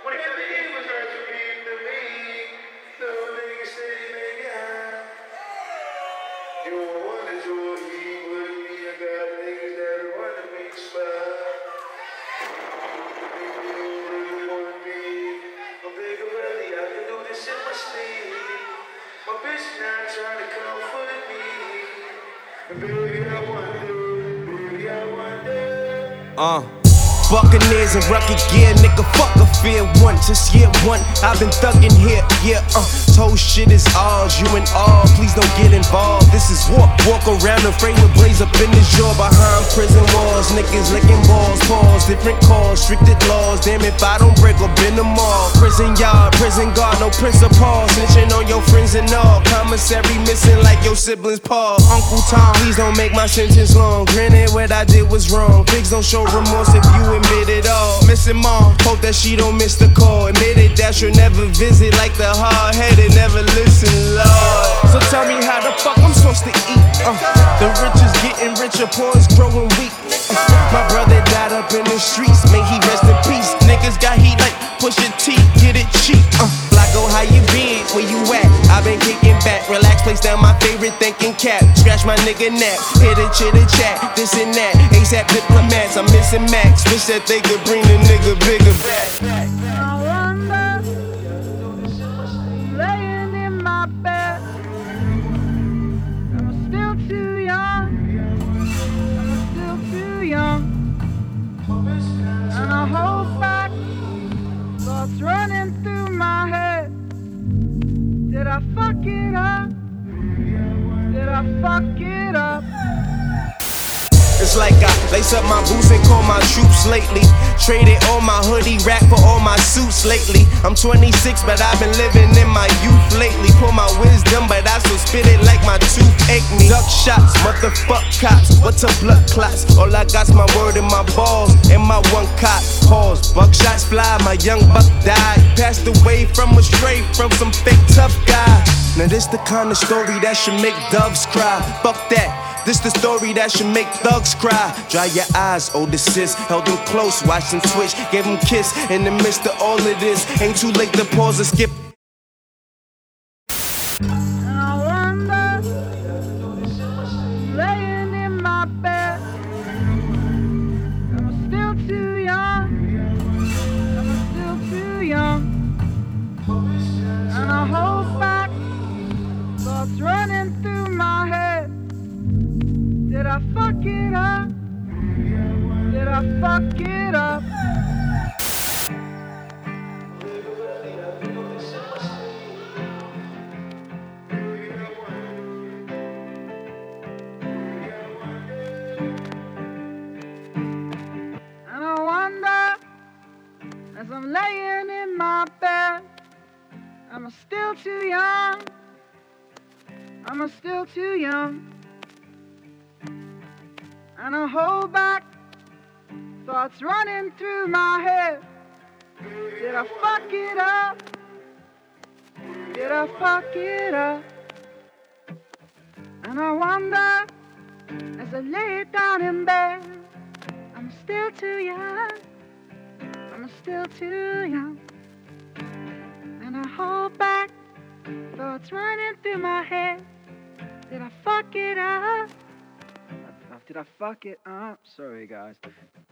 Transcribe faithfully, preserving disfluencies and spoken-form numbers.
Uh, Buccaneers and rugged gear, nigga, fuck a fear one. Just year one, I've been thuggin' here, yeah, uh. Whole shit is ours, you and all, please don't get involved. This is war, walk around afraid with blaze up in this jaw. Behind prison walls, niggas licking balls, pause, different calls, stricted laws. Damn if I don't break up in the mall. Prison yard, prison guard, no principal. Snitching on your friends and all. Commissary missing like your siblings' paw. Uncle Tom, please don't make my sentence long. Granted what I did was wrong. Pigs don't show remorse if you admit it all. Missing mom, hope that she don't miss the call. Admitted that she'll never visit like the hard-headed never listen, Lord. So tell me how the fuck I'm supposed to eat. uh, The rich is getting richer, poor is growing weak. uh, My brother died up in the streets, may he rest in peace. Niggas got heat like Pusha T, get it cheap. uh, Flacco, how you been? Where you at? I been kicking back, relax, place down my favorite thinking cap. Scratch my nigga nap, hit a chitter chat, this and that. ASAP diplomats, I'm missing Max. Wish that they could bring the nigga bigger back. And I hold back, thoughts running through my head. Did I fuck it up? Did I fuck it up? It's like I lace up my boots and call my troops lately. Traded all my hoodie rack for all my suits lately. I'm twenty-six, but I've been living in my youth lately. Pull my wisdom, but I still spit it like my tooth ache me. Duck shots, motherfuck cops, what's a blood clots? All I got's my word and my balls and my one cop. Pause, buckshots fly, my young buck died. Passed away from a stray from some fake tough guy. Now this the kind of story that should make doves cry. Fuck that. This the story that should make thugs cry. Dry your eyes, older sis. Held them close, watched them twitch. Gave them kiss in the midst of all of this. Ain't too late to pause or skip. And I wonder, laying in my bed, am I still too young? Am I still too young? And I hold back, thoughts running through my head. Did I fuck it up? Did I fuck it up? And I wonder, as I'm laying in my bed, am I still too young? Am I still too young? And I hold back, thoughts running through my head. Did I fuck it up? Did I fuck it up? And I wonder, as I lay down in bed, I'm still too young. I'm still too young. And I hold back, thoughts running through my head. Did I fuck it up? Did I fuck it up? Sorry, guys.